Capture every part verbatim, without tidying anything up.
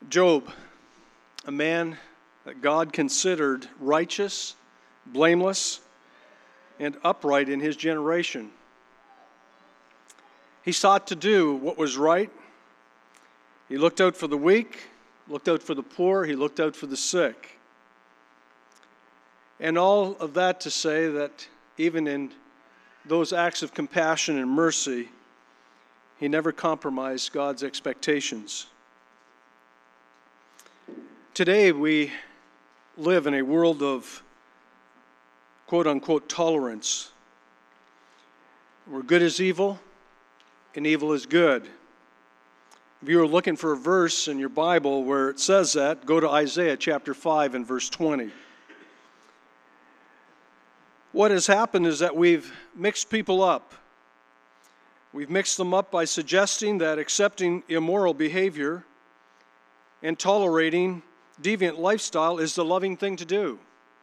Job, a man that God considered righteous, blameless, and upright in his generation. He sought to do what was right. He looked out for the weak, looked out for the poor, he looked out for the sick. And all of that to say that even in those acts of compassion and mercy, he never compromised God's expectations. Today we live in a world of quote-unquote tolerance, where good is evil and evil is good. If you are looking for a verse in your Bible where it says that, go to Isaiah chapter five and verse twenty. What has happened is that we've mixed people up. We've mixed them up by suggesting that accepting immoral behavior and tolerating deviant lifestyle is the loving thing to do.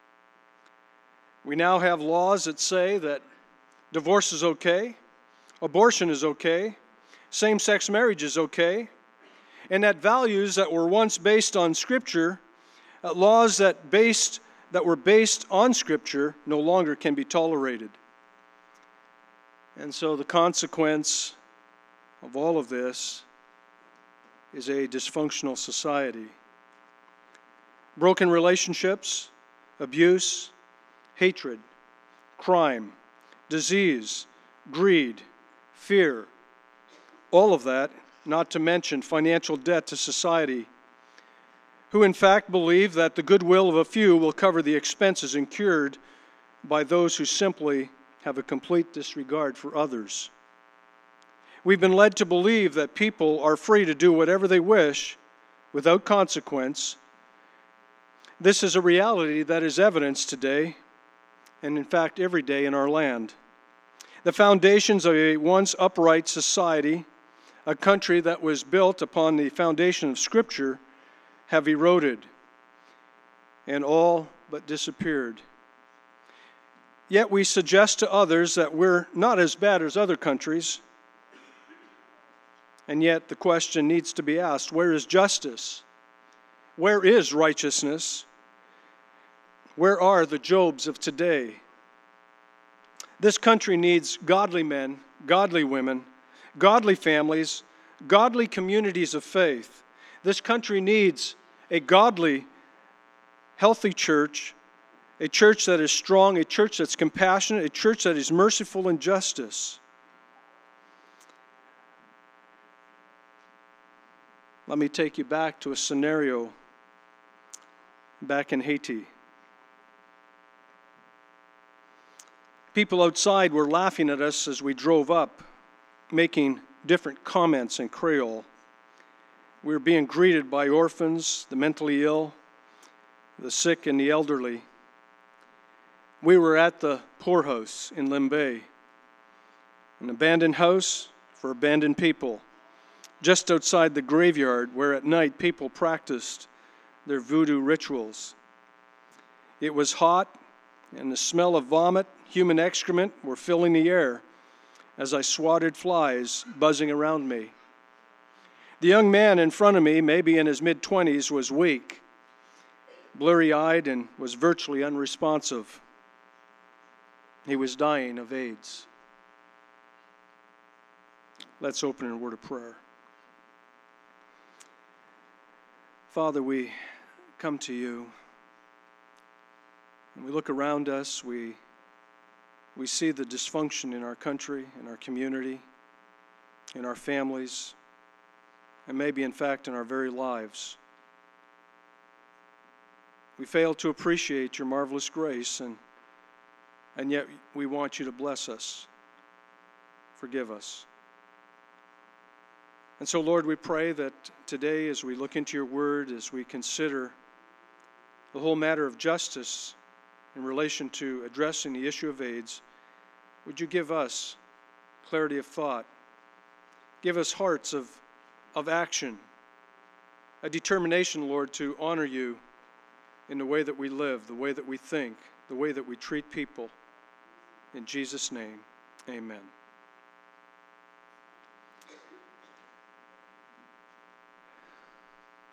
We now have laws that say that divorce is okay, abortion is okay, same-sex marriage is okay, and that values that were once based on Scripture, uh, laws that based that were based on Scripture no longer can be tolerated. And so the consequence of all of this is a dysfunctional society. Broken relationships, abuse, hatred, crime, disease, greed, fear, all of that, not to mention financial debt to society, who in fact believe that the goodwill of a few will cover the expenses incurred by those who simply have a complete disregard for others. We've been led to believe that people are free to do whatever they wish without consequence. This is a reality that is evidenced today, and in fact every day in our land. The foundations of a once upright society, a country that was built upon the foundation of Scripture, have eroded and all but disappeared. Yet we suggest to others that we're not as bad as other countries, and yet the question needs to be asked, where is justice? Where is righteousness? Where are the Jobs of today? This country needs godly men, godly women, godly families, godly communities of faith. This country needs a godly, healthy church, a church that is strong, a church that's compassionate, a church that is merciful in justice. Let me take you back to a scenario back in Haiti. People outside were laughing at us as we drove up, making different comments in Creole. We were being greeted by orphans, the mentally ill, the sick, and the elderly. We were at the poorhouse in Limbe, an abandoned house for abandoned people, just outside the graveyard where at night people practiced their voodoo rituals. It was hot, and the smell of vomit, human excrement were filling the air as I swatted flies buzzing around me. The young man in front of me, maybe in his mid-twenties, was weak, blurry-eyed, and was virtually unresponsive. He was dying of AIDS. Let's open in a word of prayer. Father, we come to you, and we look around us, we, we see the dysfunction in our country, in our community, in our families, and maybe in fact in our very lives. We fail to appreciate your marvelous grace, and, and yet we want you to bless us. Forgive us. And so, Lord, we pray that today as we look into your word, as we consider the whole matter of justice in relation to addressing the issue of AIDS, would you give us clarity of thought, give us hearts of, of action, a determination, Lord, to honor you in the way that we live, the way that we think, the way that we treat people. In Jesus' name, amen.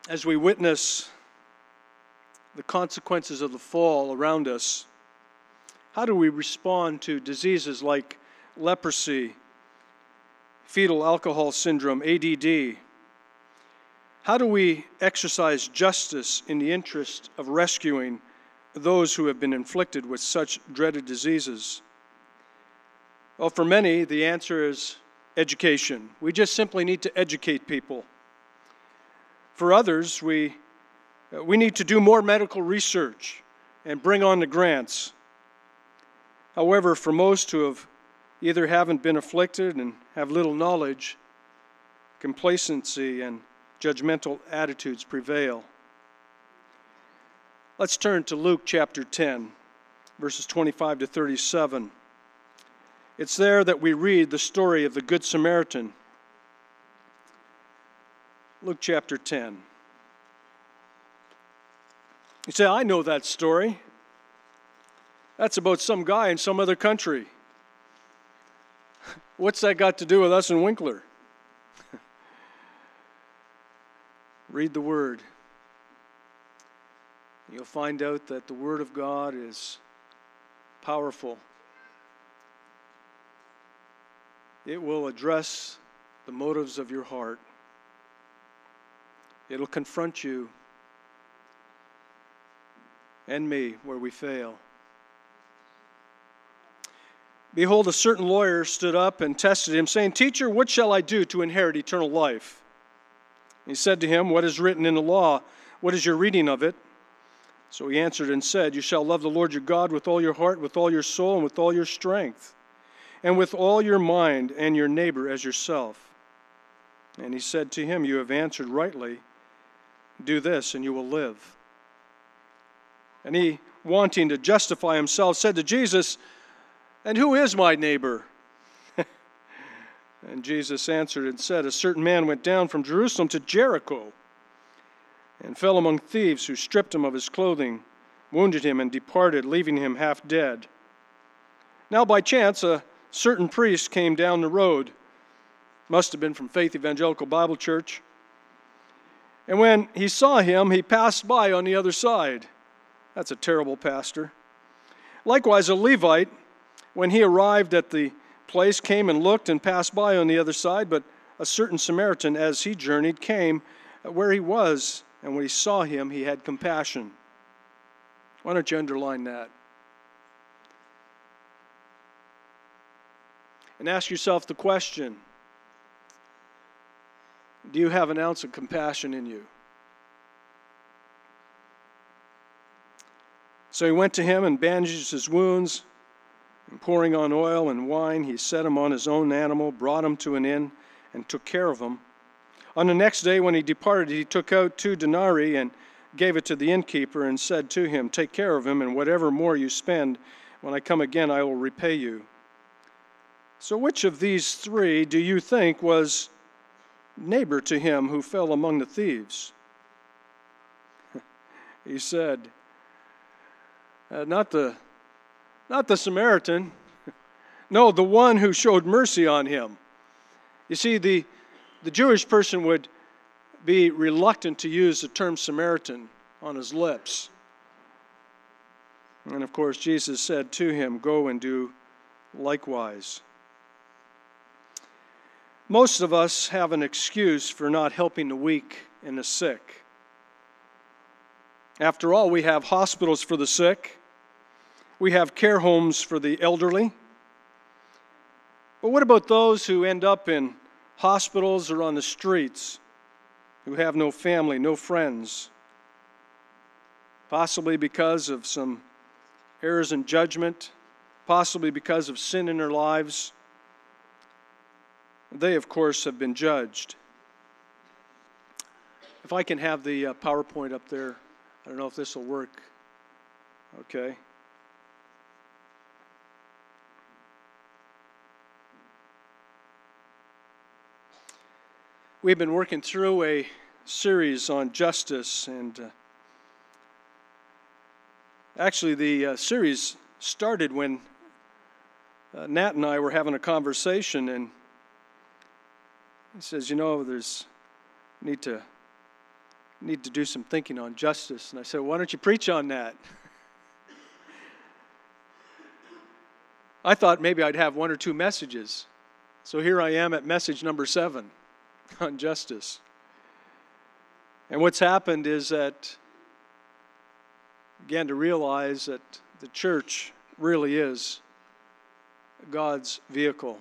As we witness the consequences of the fall around us, how do we respond to diseases like leprosy, fetal alcohol syndrome, A D D? How do we exercise justice in the interest of rescuing those who have been inflicted with such dreaded diseases? Well, for many, the answer is education. We just simply need to educate people. For others, we, we need to do more medical research and bring on the grants. However, for most who have either haven't been afflicted and have little knowledge, complacency and judgmental attitudes prevail. Let's turn to Luke chapter ten, verses twenty-five to thirty-seven. It's there that we read the story of the Good Samaritan. Luke chapter ten. You say, I know that story. That's about some guy in some other country. What's that got to do with us in Winkler? Read the Word. You'll find out that the Word of God is powerful. It will address the motives of your heart. It'll confront you and me where we fail. Behold, a certain lawyer stood up and tested him, saying, Teacher, what shall I do to inherit eternal life? He said to him, What is written in the law? What is your reading of it? So he answered and said, You shall love the Lord your God with all your heart, with all your soul, and with all your strength, and with all your mind, and your neighbor as yourself. And he said to him, You have answered rightly. Do this, and you will live. And he, wanting to justify himself, said to Jesus, And who is my neighbor? And Jesus answered and said, A certain man went down from Jerusalem to Jericho and fell among thieves who stripped him of his clothing, wounded him, and departed, leaving him half dead. Now by chance a certain priest came down the road, must have been from Faith Evangelical Bible Church, and when he saw him, he passed by on the other side. That's a terrible pastor. Likewise a Levite, when he arrived at the place, came and looked and passed by on the other side, but a certain Samaritan, as he journeyed, came where he was, and when he saw him, he had compassion. Why don't you underline that? And ask yourself the question, do you have an ounce of compassion in you? So he went to him and bandaged his wounds, and pouring on oil and wine, he set him on his own animal, brought him to an inn, and took care of him. On the next day when he departed, he took out two denarii and gave it to the innkeeper and said to him, Take care of him, and whatever more you spend, when I come again, I will repay you. So which of these three do you think was neighbor to him who fell among the thieves? He said, uh, not the Not the Samaritan. No, the one who showed mercy on him. You see, the, the Jewish person would be reluctant to use the term Samaritan on his lips. And of course, Jesus said to him, Go and do likewise. Most of us have an excuse for not helping the weak and the sick. After all, we have hospitals for the sick. We have care homes for the elderly. But what about those who end up in hospitals or on the streets, who have no family, no friends, possibly because of some errors in judgment, possibly because of sin in their lives? They, of course, have been judged. If I can have the uh, PowerPoint up there, I don't know if this will work. Okay. We've been working through a series on justice, and uh, actually the uh, series started when uh, Nat and I were having a conversation, and he says, you know, there's need to need to do some thinking on justice. And I said, why don't you preach on that? I thought maybe I'd have one or two messages. So here I am at message number seven on justice. And what's happened is that I began to realize that the church really is God's vehicle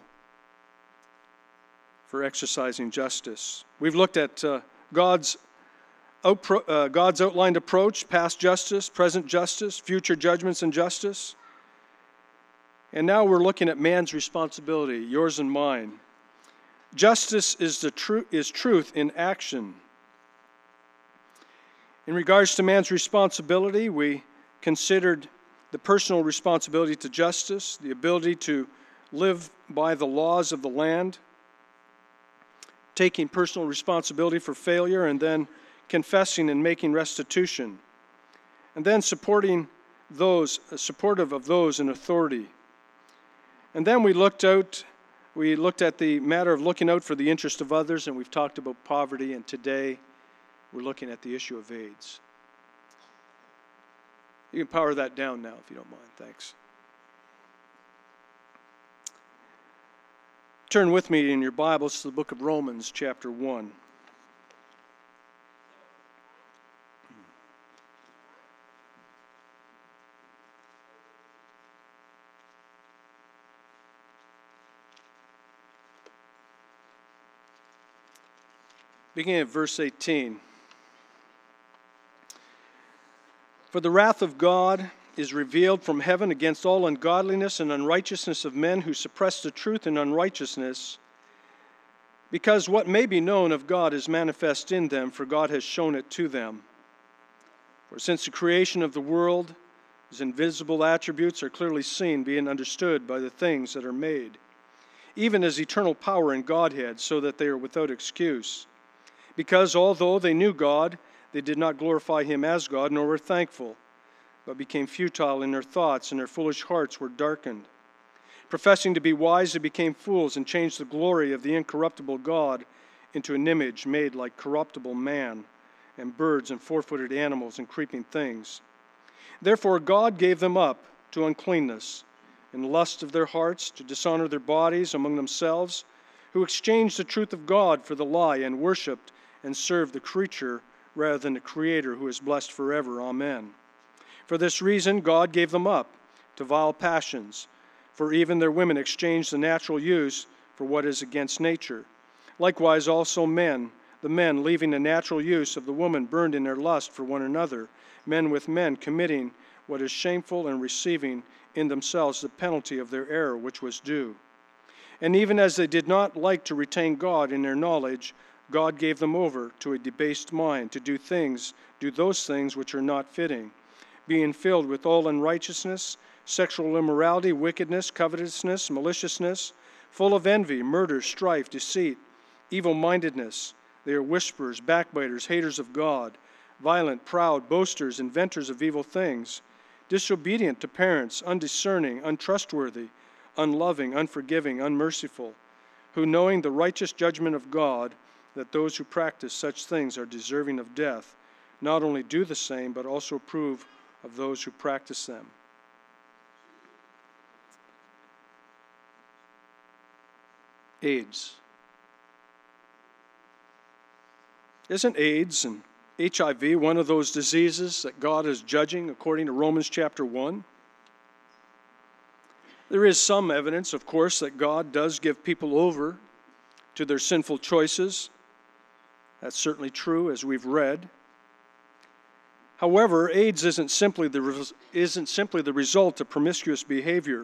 for exercising justice. We've looked at uh, God's, outpro- uh, God's outlined approach, past justice, present justice, future judgments and justice. And now we're looking at man's responsibility, yours and mine. Justice is, the tru- is truth in action. In regards to man's responsibility, we considered the personal responsibility to justice, the ability to live by the laws of the land, taking personal responsibility for failure, and then confessing and making restitution, and then supporting those, supportive of those in authority. And then we looked out, we looked at the matter of looking out for the interest of others, and we've talked about poverty, and today we're looking at the issue of AIDS. You can power that down now if you don't mind. Thanks. Turn with me in your Bibles to the book of Romans, chapter one. Beginning at verse eighteen. For the wrath of God is revealed from heaven against all ungodliness and unrighteousness of men who suppress the truth in unrighteousness, because what may be known of God is manifest in them, for God has shown it to them. For since the creation of the world, His invisible attributes are clearly seen, being understood by the things that are made, even His eternal power and Godhead, so that they are without excuse. Because although they knew God, they did not glorify Him as God, nor were thankful, but became futile in their thoughts, and their foolish hearts were darkened. Professing to be wise, they became fools, and changed the glory of the incorruptible God into an image made like corruptible man, and birds, and four-footed animals, and creeping things. Therefore God gave them up to uncleanness, in the lust of their hearts, to dishonor their bodies among themselves, who exchanged the truth of God for the lie, and worshipped and served the creature rather than the Creator, who is blessed forever. Amen. For this reason God gave them up to vile passions, for even their women exchanged the natural use for what is against nature. Likewise also men, the men leaving the natural use of the woman, burned in their lust for one another, men with men, committing what is shameful and receiving in themselves the penalty of their error which was due. And even as they did not like to retain God in their knowledge, God gave them over to a debased mind to do things, do those things which are not fitting, being filled with all unrighteousness, sexual immorality, wickedness, covetousness, maliciousness, full of envy, murder, strife, deceit, evil-mindedness. They are whisperers, backbiters, haters of God, violent, proud, boasters, inventors of evil things, disobedient to parents, undiscerning, untrustworthy, unloving, unforgiving, unmerciful, who, knowing the righteous judgment of God, that those who practice such things are deserving of death, not only do the same, but also approve of those who practice them. AIDS. Isn't AIDS and H I V one of those diseases that God is judging according to Romans chapter one? There is some evidence, of course, that God does give people over to their sinful choices. That's certainly true, as we've read. However, AIDS isn't simply the, isn't simply the result of promiscuous behavior.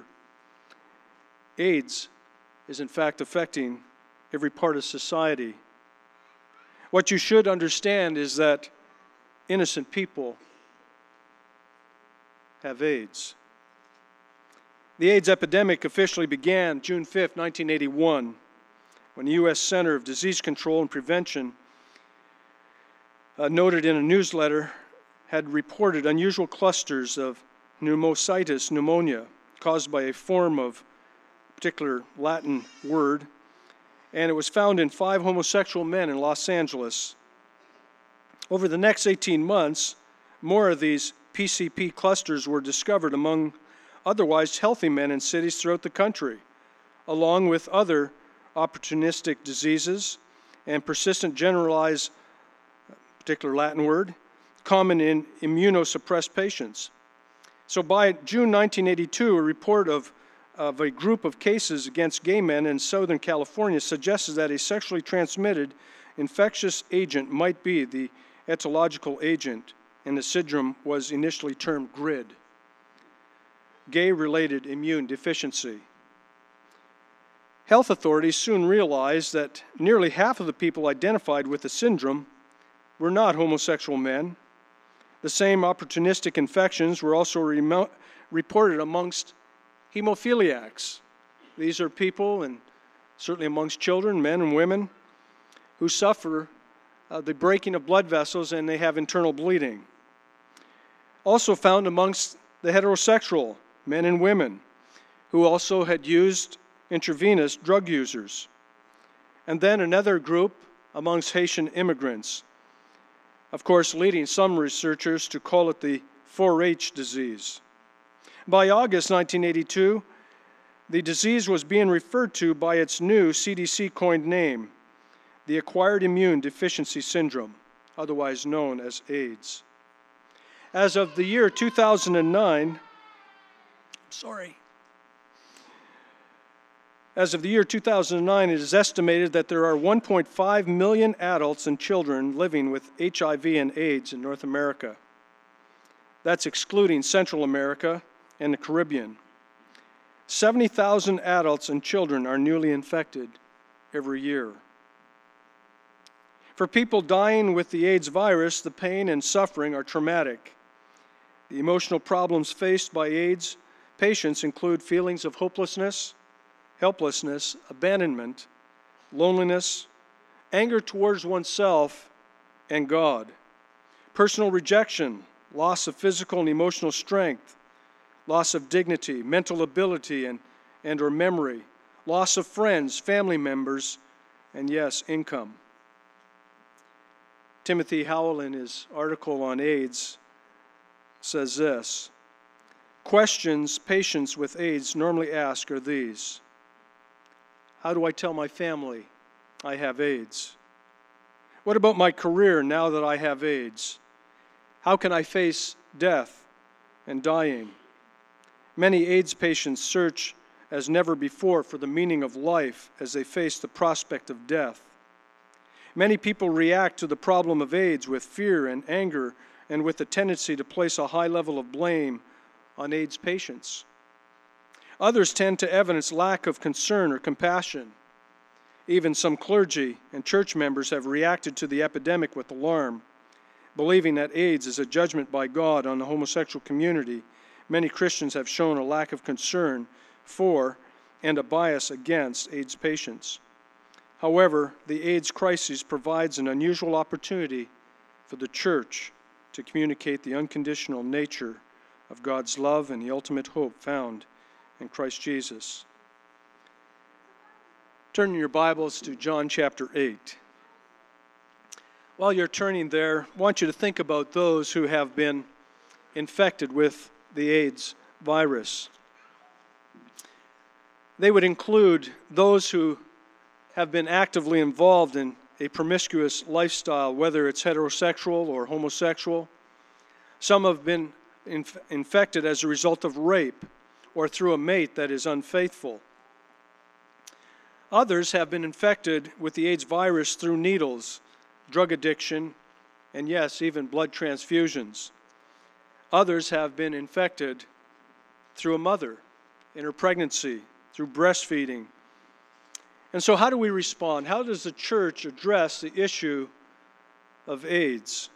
AIDS is, in fact, affecting every part of society. What you should understand is that innocent people have AIDS. The AIDS epidemic officially began June fifth, nineteen eighty-one, when the U S Center of Disease Control and Prevention uh, noted in a newsletter had reported unusual clusters of pneumocystis pneumonia caused by a form of a particular Latin word, and it was found in five homosexual men in Los Angeles. Over the next eighteen months, more of these P C P clusters were discovered among otherwise healthy men in cities throughout the country, along with other opportunistic diseases and persistent generalized, particular Latin word, common in immunosuppressed patients. So by June nineteen eighty-two, a report of, of a group of cases against gay men in Southern California suggested that a sexually transmitted infectious agent might be the etiological agent, and the syndrome was initially termed GRID, gay-related immune deficiency. Health authorities soon realized that nearly half of the people identified with the syndrome were not homosexual men. The same opportunistic infections were also remo- reported amongst hemophiliacs. These are people, and certainly amongst children, men and women, who suffer uh, the breaking of blood vessels and they have internal bleeding. Also found amongst the heterosexual men and women who also had used intravenous drug users. And then another group amongst Haitian immigrants, of course leading some researchers to call it the four H disease. By August nineteen eighty-two, the disease was being referred to by its new C D C-coined name, the Acquired Immune Deficiency Syndrome, otherwise known as AIDS. As of the year two thousand nine, sorry, As of the year two thousand nine, it is estimated that there are one point five million adults and children living with H I V and AIDS in North America. That's excluding Central America and the Caribbean. seventy thousand adults and children are newly infected every year. For people dying with the AIDS virus, the pain and suffering are traumatic. The emotional problems faced by AIDS patients include feelings of hopelessness, helplessness, abandonment, loneliness, anger towards oneself and God, personal rejection, loss of physical and emotional strength, loss of dignity, mental ability and, and or memory, loss of friends, family members, and yes, income. Timothy Howell, in his article on AIDS, says this: questions patients with AIDS normally ask are these: how do I tell my family I have AIDS? What about my career now that I have AIDS? How can I face death and dying? Many AIDS patients search as never before for the meaning of life as they face the prospect of death. Many people react to the problem of AIDS with fear and anger and with a tendency to place a high level of blame on AIDS patients. Others tend to evidence lack of concern or compassion. Even some clergy and church members have reacted to the epidemic with alarm, believing that AIDS is a judgment by God on the homosexual community. Many Christians have shown a lack of concern for and a bias against AIDS patients. However, the AIDS crisis provides an unusual opportunity for the church to communicate the unconditional nature of God's love and the ultimate hope found in Christ Jesus. Turn your Bibles to John chapter eight. While you're turning there, I want you to think about those who have been infected with the AIDS virus. They would include those who have been actively involved in a promiscuous lifestyle, whether it's heterosexual or homosexual. Some have been inf- infected as a result of rape or through a mate that is unfaithful. Others have been infected with the AIDS virus through needles, drug addiction, and yes, even blood transfusions. Others have been infected through a mother in her pregnancy, through breastfeeding. And so how do we respond? How does the church address the issue of AIDS?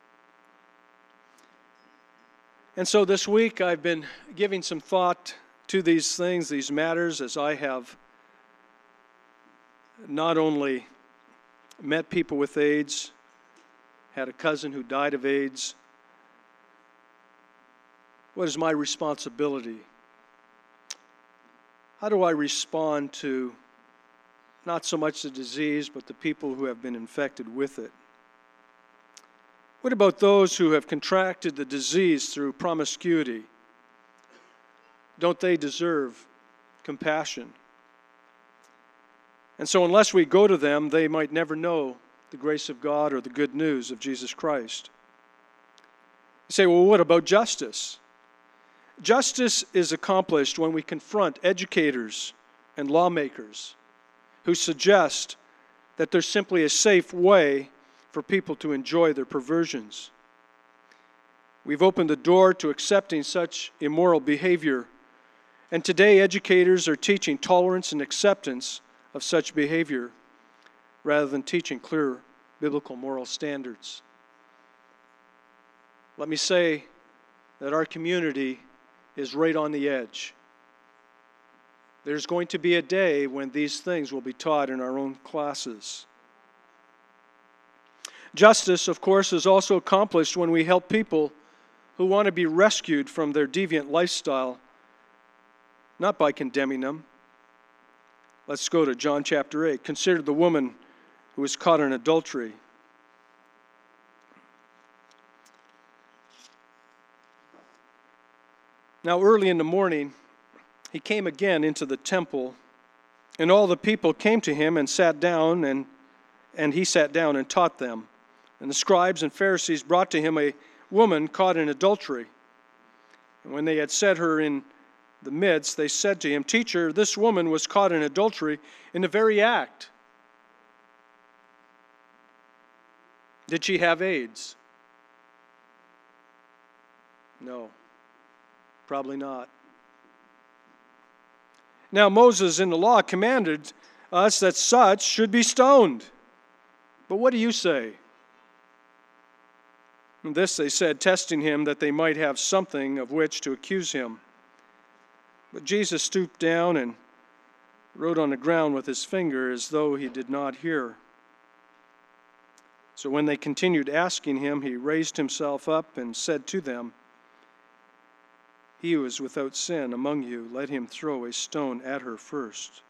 And so this week I've been giving some thought to these things, these matters, as I have not only met people with AIDS, had a cousin who died of AIDS. What is my responsibility? How do I respond to not so much the disease, but the people who have been infected with it? What about those who have contracted the disease through promiscuity? Don't they deserve compassion? And so unless we go to them, they might never know the grace of God or the good news of Jesus Christ. You say, well, what about justice? Justice is accomplished when we confront educators and lawmakers who suggest that there's simply a safe way for people to enjoy their perversions. We've opened the door to accepting such immoral behavior, and today educators are teaching tolerance and acceptance of such behavior rather than teaching clear biblical moral standards. Let me say that our community is right on the edge. There's going to be a day when these things will be taught in our own classes. Justice, of course, is also accomplished when we help people who want to be rescued from their deviant lifestyle, not by condemning them. Let's go to John chapter eight. Consider the woman who was caught in adultery. Now, early in the morning, he came again into the temple, and all the people came to him and sat down, and, and he sat down and taught them. And the scribes and Pharisees brought to him a woman caught in adultery. And when they had set her in the midst, they said to him, "Teacher, this woman was caught in adultery in the very act. Did she have AIDS?" No, probably not. Now, Moses in the law commanded us that such should be stoned. But what do you say? And this they said, testing him that they might have something of which to accuse him. But Jesus stooped down and wrote on the ground with his finger as though he did not hear. So when they continued asking him, he raised himself up and said to them, "He who is without sin among you, let him throw a stone at her first."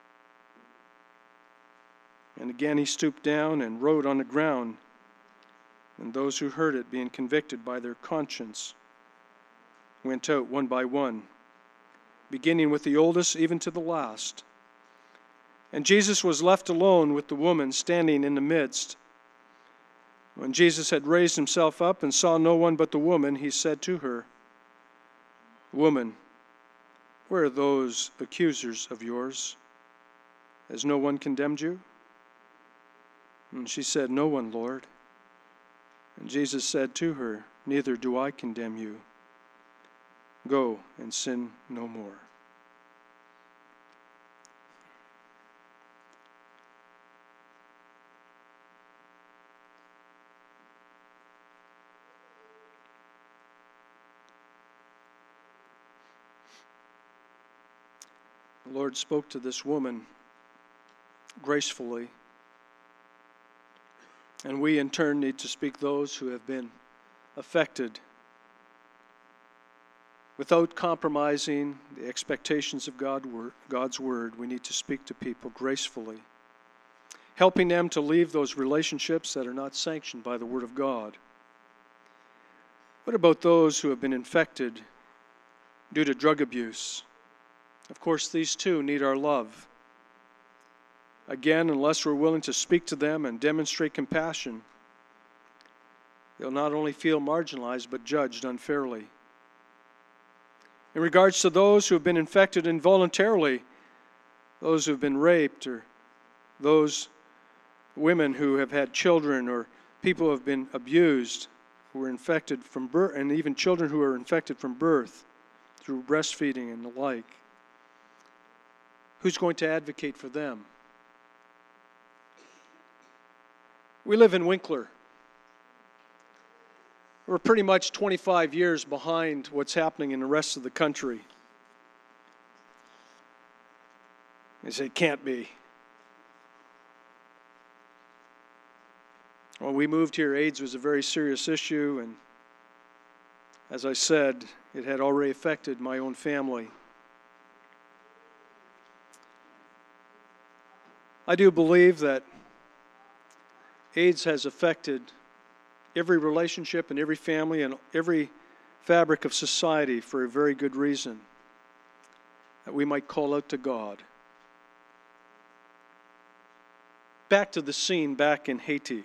And again he stooped down and wrote on the ground. And those who heard it, being convicted by their conscience, went out one by one, beginning with the oldest even to the last. And Jesus was left alone with the woman standing in the midst. When Jesus had raised himself up and saw no one but the woman, he said to her, "Woman, where are those accusers of yours? Has no one condemned you?" And she said, "No one, Lord." And Jesus said to her, "Neither do I condemn you. Go and sin no more." The Lord spoke to this woman gracefully. And we, in turn, need to speak those who have been affected without compromising the expectations of God, God's Word. We need to speak to people gracefully, helping them to leave those relationships that are not sanctioned by the Word of God. What about those who have been infected due to drug abuse? Of course, these too need our love. Again, unless we're willing to speak to them and demonstrate compassion, they'll not only feel marginalized, but judged unfairly. In regards to those who have been infected involuntarily, those who have been raped, or those women who have had children, or people who have been abused, who were infected from birth, and even children who are infected from birth through breastfeeding and the like, who's going to advocate for them? We live in Winkler. We're pretty much twenty-five years behind what's happening in the rest of the country. They say, "Can't be." When we moved here, AIDS was a very serious issue, and as I said, it had already affected my own family. I do believe that AIDS has affected every relationship and every family and every fabric of society for a very good reason, that we might call out to God. Back to the scene back in Haiti.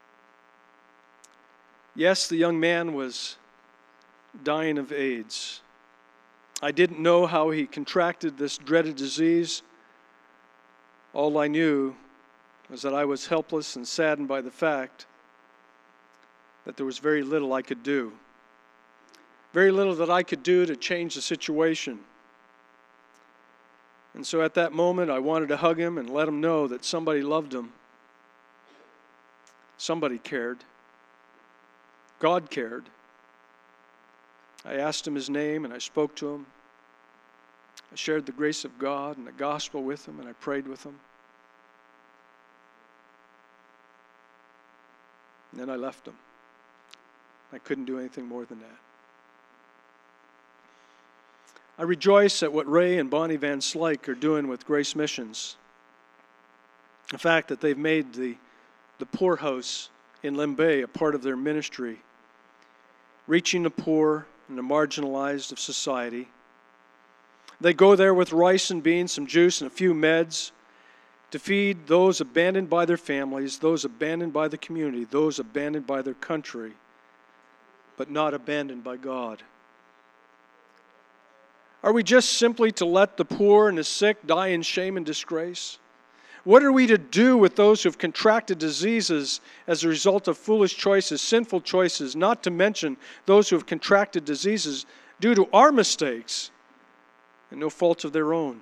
Yes, the young man was dying of AIDS. I didn't know how he contracted this dreaded disease. All I knew was that I was helpless and saddened by the fact that there was very little I could do. Very little that I could do to change the situation. And so at that moment, I wanted to hug him and let him know that somebody loved him. Somebody cared. God cared. I asked him his name and I spoke to him. I shared the grace of God and the gospel with him, and I prayed with him. And then I left him. I couldn't do anything more than that. I rejoice at what Ray and Bonnie Van Slyke are doing with Grace Missions. The fact that they've made the, the poorhouse in Lembe a part of their ministry, reaching the poor and the marginalized of society. They go there with rice and beans, some juice, and a few meds to feed those abandoned by their families, those abandoned by the community, those abandoned by their country, but not abandoned by God. Are we just simply to let the poor and the sick die in shame and disgrace? What are we to do with those who have contracted diseases as a result of foolish choices, sinful choices, not to mention those who have contracted diseases due to our mistakes and no fault of their own?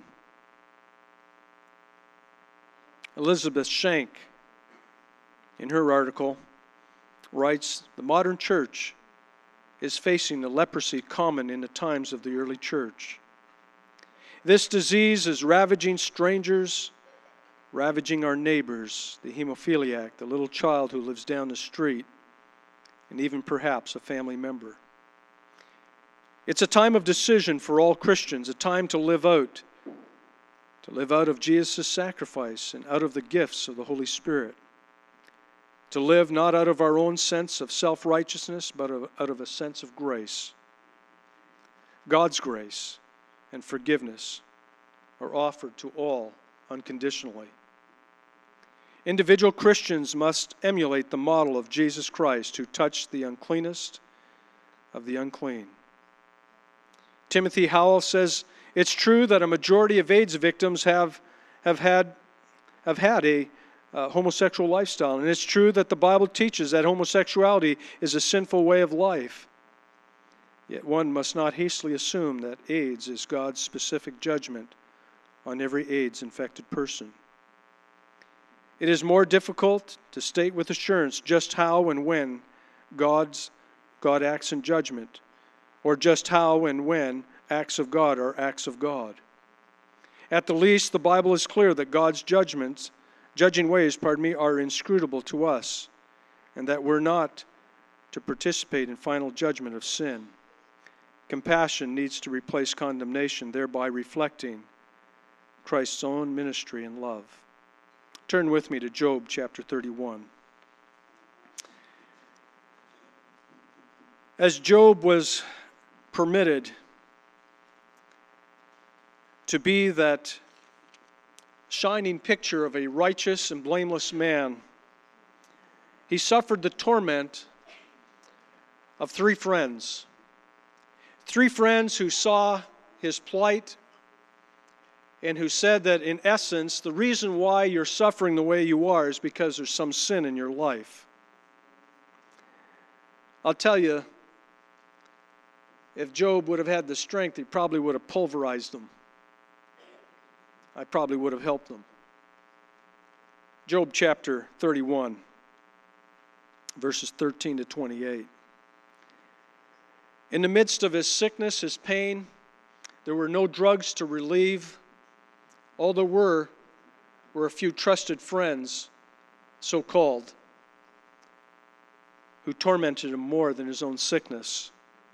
Elizabeth Shank, in her article, writes, "The modern church is facing the leprosy common in the times of the early church. This disease is ravaging strangers, ravaging our neighbors, the hemophiliac, the little child who lives down the street, and even perhaps a family member. It's a time of decision for all Christians, a time to live out, to live out of Jesus' sacrifice and out of the gifts of the Holy Spirit. To live not out of our own sense of self-righteousness, but out of a sense of grace. God's grace and forgiveness are offered to all unconditionally. Individual Christians must emulate the model of Jesus Christ, who touched the uncleanest of the unclean." Timothy Howell says, "It's true that a majority of AIDS victims have, have, had, have had a uh, homosexual lifestyle, and it's true that the Bible teaches that homosexuality is a sinful way of life. Yet one must not hastily assume that AIDS is God's specific judgment on every AIDS-infected person. It is more difficult to state with assurance just how and when God's, God acts in judgment, or just how and when acts of God are acts of God. At the least, the Bible is clear that God's judgments, judging ways, pardon me, are inscrutable to us, and that we're not to participate in final judgment of sin. Compassion needs to replace condemnation, thereby reflecting Christ's own ministry and love." Turn with me to Job chapter thirty-one. As Job was permitted to be that shining picture of a righteous and blameless man, he suffered the torment of three friends. Three friends who saw his plight and who said that, in essence, the reason why you're suffering the way you are is because there's some sin in your life. I'll tell you, if Job would have had the strength, he probably would have pulverized them. I probably would have helped them. Job chapter thirty-one, verses thirteen to twenty-eight. In the midst of his sickness, his pain, there were no drugs to relieve. All there were were a few trusted friends, so-called, who tormented him more than his own sickness.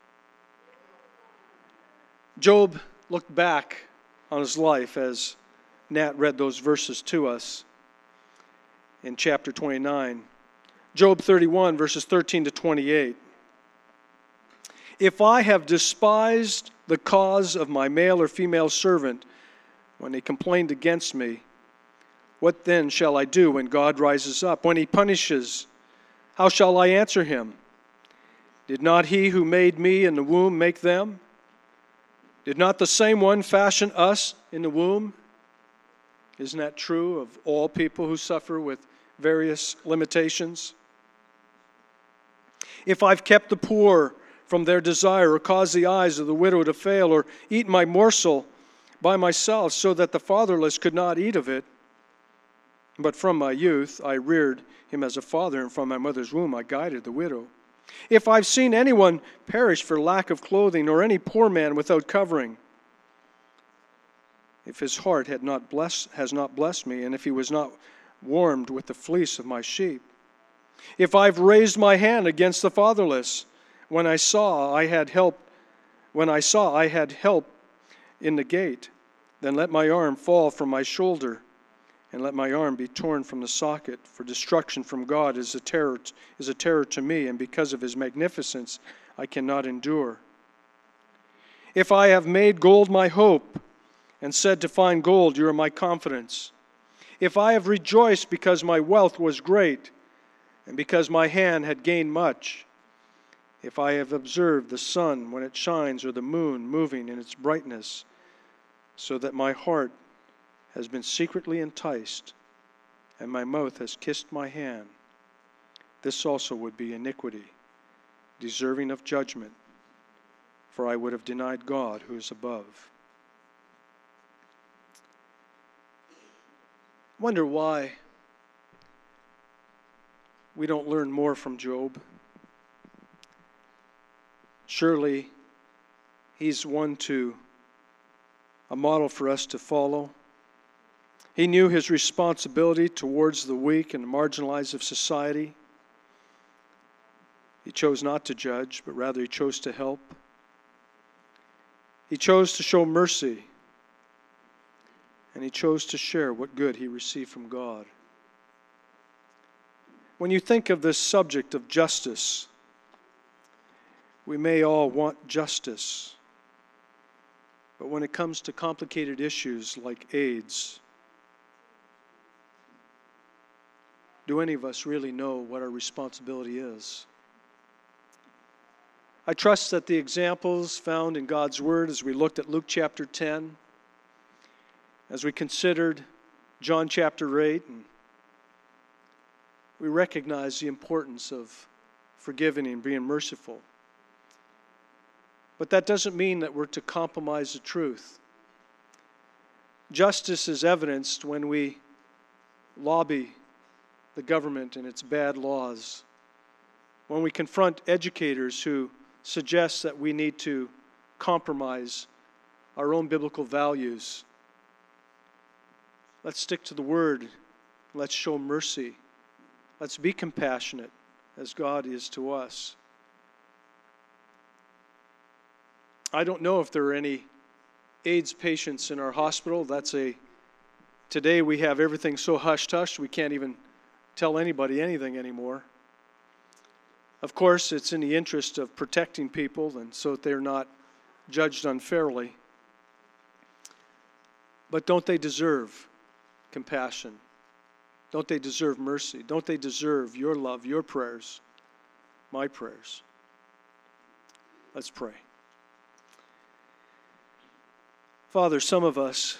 Job looked back on his life as Nat read those verses to us in chapter twenty-nine. Job thirty-one, verses thirteen to twenty-eight. If I have despised the cause of my male or female servant when he complained against me, what then shall I do when God rises up? When he punishes, how shall I answer him? Did not he who made me in the womb make them? Did not the same one fashion us in the womb? Isn't that true of all people who suffer with various limitations? If I've kept the poor from their desire, or caused the eyes of the widow to fail, or eaten my morsel by myself, so that the fatherless could not eat of it, but from my youth I reared him as a father, and from my mother's womb I guided the widow. If I've seen anyone perish for lack of clothing, or any poor man without covering, if his heart had not blessed, has not blessed me, and if he was not warmed with the fleece of my sheep, if I've raised my hand against the fatherless, when I saw I had help, when I saw I had help in the gate, then let my arm fall from my shoulder, and let my arm be torn from the socket. For destruction from God is a terror, is a terror to me, and because of his magnificence I cannot endure. If I have made gold my hope, and said to find gold, you are my confidence. If I have rejoiced because my wealth was great, and because my hand had gained much, if I have observed the sun when it shines, or the moon moving in its brightness, so that my heart has been secretly enticed, and my mouth has kissed my hand, this also would be iniquity, deserving of judgment, for I would have denied God who is above. I wonder why we don't learn more from Job. Surely he's one to a model for us to follow. He knew his responsibility towards the weak and marginalized of society. He chose not to judge, but rather he chose to help. He chose to show mercy, and he chose to share what good he received from God. When you think of this subject of justice, we may all want justice, but when it comes to complicated issues like AIDS, do any of us really know what our responsibility is? I trust that the examples found in God's Word as we looked at Luke chapter ten, as we considered John chapter eight, and we recognize the importance of forgiving and being merciful. But that doesn't mean that we're to compromise the truth. Justice is evidenced when we lobby the government and its bad laws, when we confront educators who suggest that we need to compromise our own biblical values. Let's stick to the Word. Let's show mercy. Let's be compassionate as God is to us. I don't know if there are any AIDS patients in our hospital. That's a, today we have everything so hush-hush we can't even tell anybody anything anymore. Of course, it's in the interest of protecting people and so that they're not judged unfairly. But don't they deserve compassion? Don't they deserve mercy? Don't they deserve your love, your prayers, my prayers? Let's pray. Father, some of us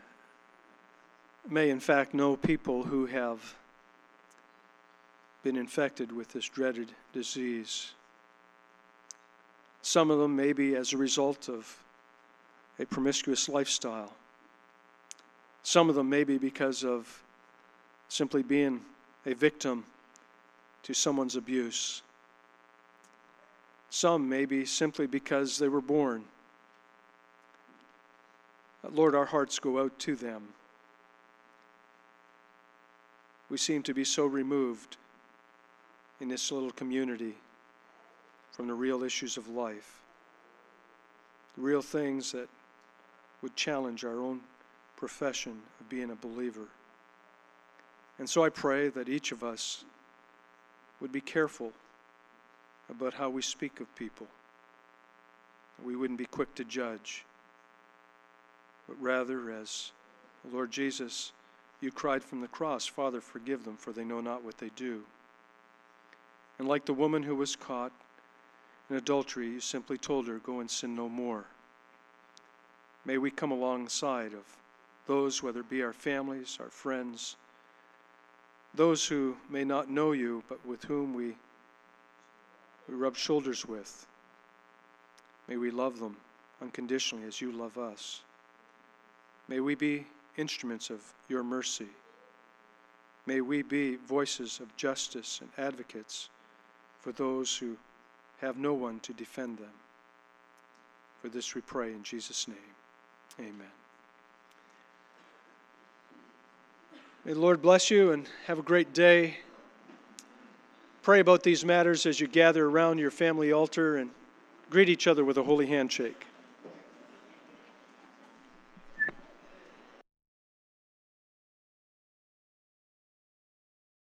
may in fact know people who have been infected with this dreaded disease. Some of them may be as a result of a promiscuous lifestyle. Some of them may be because of simply being a victim to someone's abuse. Some may be simply because they were born. Lord, our hearts go out to them. We seem to be so removed in this little community from the real issues of life, the real things that would challenge our own profession of being a believer. And so I pray that each of us would be careful about how we speak of people. We wouldn't be quick to judge, but rather, as the Lord Jesus, you cried from the cross, Father, forgive them, for they know not what they do. And like the woman who was caught in adultery, you simply told her, go and sin no more. May we come alongside of those, whether it be our families, our friends, those who may not know you, but with whom we, we rub shoulders with. May we love them unconditionally as you love us. May we be instruments of your mercy. May we be voices of justice and advocates for those who have no one to defend them. For this we pray in Jesus' name. Amen. May the Lord bless you and have a great day. Pray about these matters as you gather around your family altar and greet each other with a holy handshake.